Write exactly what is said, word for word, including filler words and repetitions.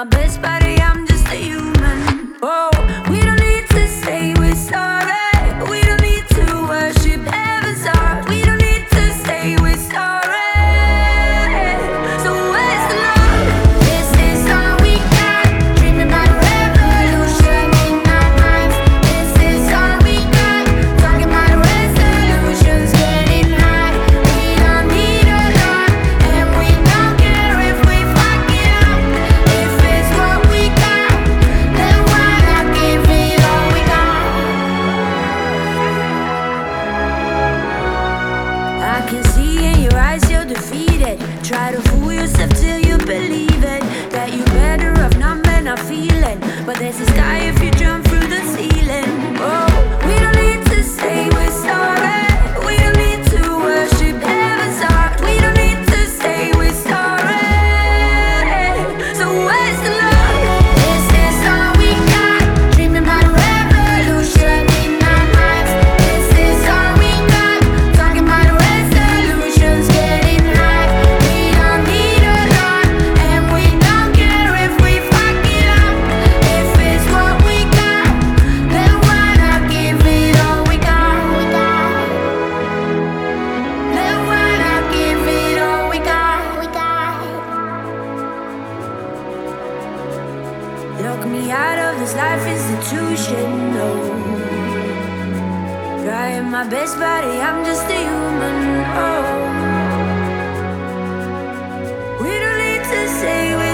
my best buddy, I'm just a human. Oh, we don't need to say we're sorry. We don't need to worship heaven's heart. We don't need to say we're sorry. So where's the love? This is all we got. Dreaming about a revolution in our minds. This is all we got. Talking about resolutions, getting high. We don't need a lot, and we don't care if we fuck it up. If it's what we got, then why not give it all we got? I can see in your eyes you're defeated. Try to fool yourself till you believe it, that you're better off numbing, not feeling. But there's a sky if you jump through the ceiling. Oh, we don't need to say we're sorry. We don't need to worship heaven's heart. We don't need to say we're sorry. So where's the love? This is all we got. Dreaming about a revolution in our minds. This is all we got. Talking about resolutions, getting high. We don't need a lot, and we don't care if we fuck it up. If it's what we got, then why not give it all we got? Then why not give it all we got? Lock me out of this life institution, no. Trying my best, buddy, I'm just a human. Oh, we don't need to say we